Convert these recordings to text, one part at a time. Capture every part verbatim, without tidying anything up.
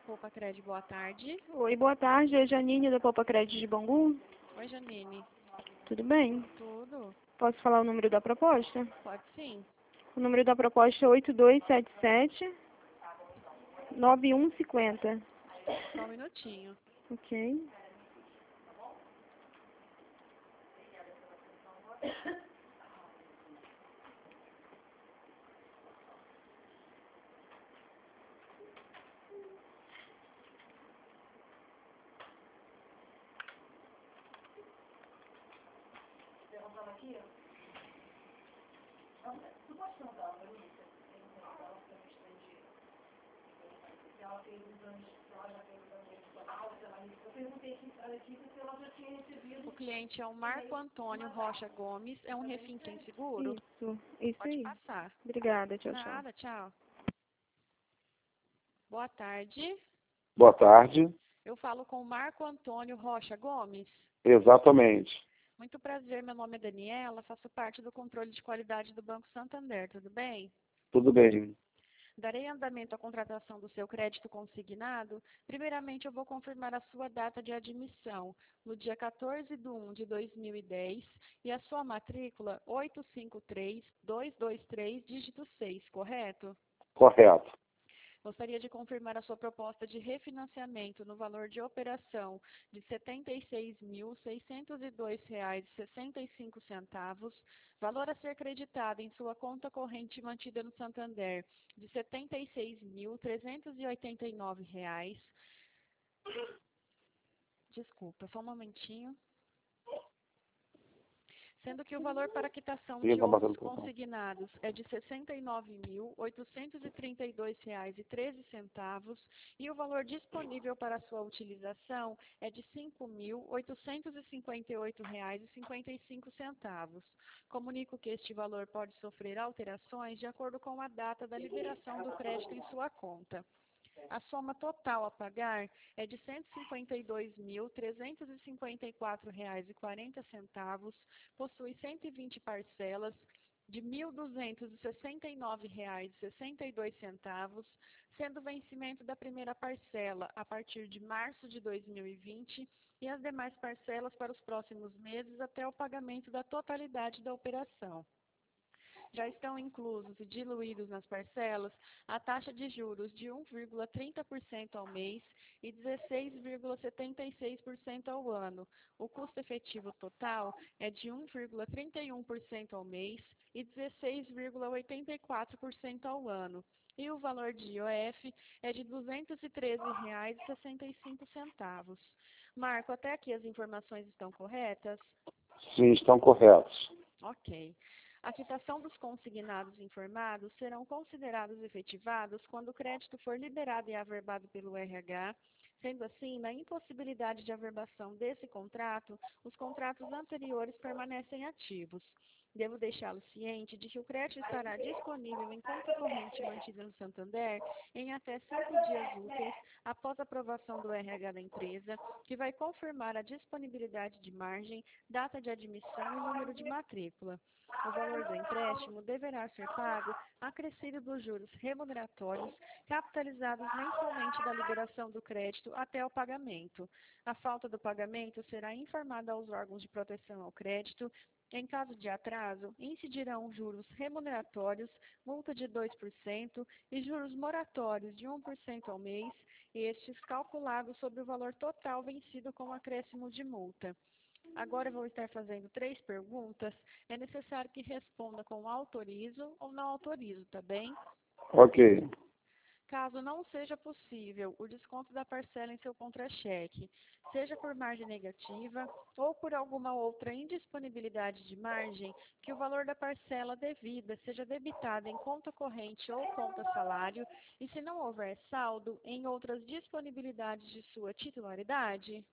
Poupa Cred, boa tarde. Oi, boa tarde. É Janine da Poupa Crédito de Bangu. Oi, Janine. Tudo bem? Tudo? Posso falar o número da proposta? Pode sim. O número da proposta é oito dois sete sete, nove um cinco zero. Só um minutinho. Ok. O cliente é o Marco Antônio Rocha Gomes, é um refém sem seguro? Isso, isso Pode aí. passar. Obrigada, tchau, tchau. Nada, tchau. Boa tarde. Boa tarde. Eu falo com o Marco Antônio Rocha Gomes. Exatamente. Muito prazer, meu nome é Daniela, faço parte do controle de qualidade do Banco Santander, tudo bem? Tudo bem. Darei andamento à contratação do seu crédito consignado. Primeiramente, eu vou confirmar a sua data de admissão, no dia quatorze de um de dois mil e dez, e a sua matrícula oito cinco três dois dois três, dígito seis, correto? Correto. Gostaria de confirmar a sua proposta de refinanciamento no valor de operação de setenta e seis mil, seiscentos e dois reais e sessenta e cinco centavos, valor a ser creditado em sua conta corrente mantida no Santander de setenta e seis mil, trezentos e oitenta e nove reais. Desculpa, só um momentinho. Sendo que o valor para quitação Sim, de tá batendo outros ponto. consignados é de sessenta e nove mil, oitocentos e trinta e dois reais e treze centavos e o valor disponível para sua utilização é de cinco mil, oitocentos e cinquenta e oito reais e cinquenta e cinco centavos. Comunico que este valor pode sofrer alterações de acordo com a data da liberação do crédito em sua conta. A soma total a pagar é de cento e cinquenta e dois mil, trezentos e cinquenta e quatro reais e quarenta centavos, possui cento e vinte parcelas de mil duzentos e sessenta e nove reais e sessenta e dois centavos, sendo o vencimento da primeira parcela a partir de março de dois mil e vinte e as demais parcelas para os próximos meses até o pagamento da totalidade da operação. Já estão inclusos e diluídos nas parcelas a taxa de juros de um vírgula trinta por cento ao mês e dezesseis vírgula setenta e seis por cento ao ano. O custo efetivo total é de um vírgula trinta e um por cento ao mês e dezesseis vírgula oitenta e quatro por cento ao ano. E o valor de I O F é de duzentos e treze reais e sessenta e cinco centavos. Marco, até aqui as informações estão corretas? Sim, estão corretos. Ok. A quitação dos consignados informados serão considerados efetivados quando o crédito for liberado e averbado pelo R H. Sendo assim, na impossibilidade de averbação desse contrato, os contratos anteriores permanecem ativos. Devo deixá-lo ciente de que o crédito estará disponível em conta corrente mantida no Santander em até cinco dias úteis após a aprovação do R H da empresa, que vai confirmar a disponibilidade de margem, data de admissão e número de matrícula. O valor do empréstimo deverá ser pago acrescido dos juros remuneratórios capitalizados mensalmente da liberação do crédito até o pagamento. A falta do pagamento será informada aos órgãos de proteção ao crédito. Em caso de atraso, incidirão juros remuneratórios, multa de dois por cento e juros moratórios de um por cento ao mês, estes calculados sobre o valor total vencido com acréscimo de multa. Agora eu vou estar fazendo três perguntas. É necessário que responda com autorizo ou não autorizo, tá bem? Ok. Caso não seja possível o desconto da parcela em seu contra-cheque, seja por margem negativa ou por alguma outra indisponibilidade de margem, que o valor da parcela devida seja debitado em conta corrente ou conta salário e, se não houver saldo, em outras disponibilidades de sua titularidade.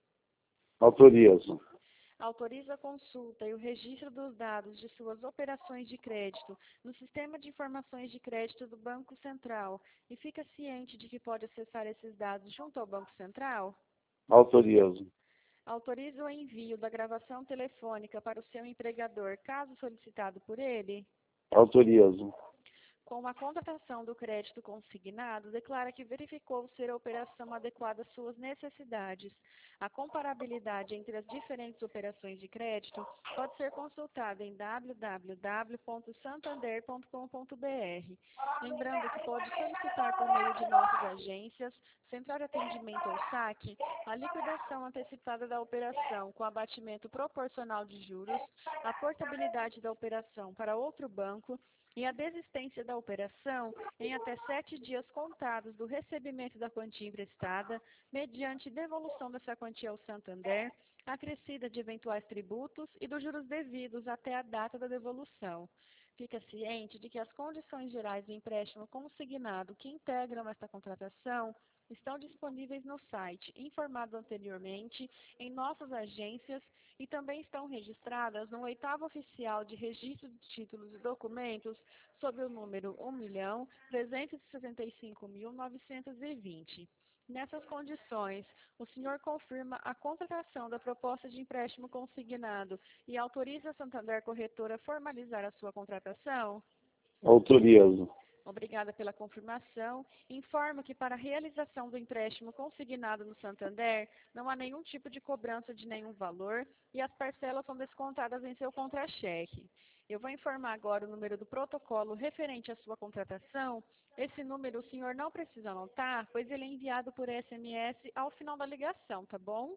Autorizo. Autoriza a consulta e o registro dos dados de suas operações de crédito no Sistema de Informações de Crédito do Banco Central e fica ciente de que pode acessar esses dados junto ao Banco Central? Autorizo. Autoriza o envio da gravação telefônica para o seu empregador, caso solicitado por ele? Autorizo. com a contratação do crédito consignado, declara que verificou ser a operação adequada às suas necessidades. A comparabilidade entre as diferentes operações de crédito pode ser consultada em w w w ponto santander ponto com ponto b r. Lembrando que pode solicitar por meio de nossas agências, Central de Atendimento ou saque, a liquidação antecipada da operação com abatimento proporcional de juros, a portabilidade da operação para outro banco e a desistência da operação em até sete dias contados do recebimento da quantia emprestada, mediante devolução dessa quantia ao Santander, acrescida de eventuais tributos e dos juros devidos até a data da devolução. Fica ciente de que as condições gerais do empréstimo consignado que integram esta contratação estão disponíveis no site, informado anteriormente, em nossas agências e também estão registradas no oitavo oficial de registro de títulos e documentos sob o número um milhão trezentos e setenta e cinco mil novecentos e vinte. Nessas condições, o senhor confirma a contratação da proposta de empréstimo consignado e autoriza a Santander Corretora a formalizar a sua contratação? Autorizo. Obrigada pela confirmação. Informo que para a realização do empréstimo consignado no Santander, não há nenhum tipo de cobrança de nenhum valor e as parcelas são descontadas em seu contra-cheque. Eu vou informar agora o número do protocolo referente à sua contratação. Esse número o senhor não precisa anotar, pois ele é enviado por S M S ao final da ligação, tá bom?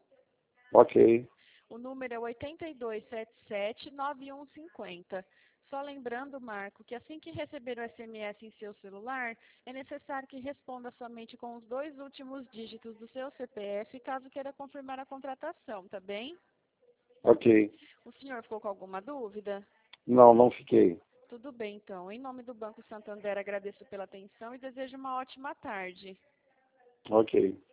Ok. O número é oito dois sete sete nove um cinco zero. Só lembrando, Marco, que assim que receber o S M S em seu celular, é necessário que responda somente com os dois últimos dígitos do seu C P F, caso queira confirmar a contratação, tá bem? Ok. O senhor ficou com alguma dúvida? Não, não fiquei. Tudo bem, então. Em nome do Banco Santander, agradeço pela atenção e desejo uma ótima tarde. Ok.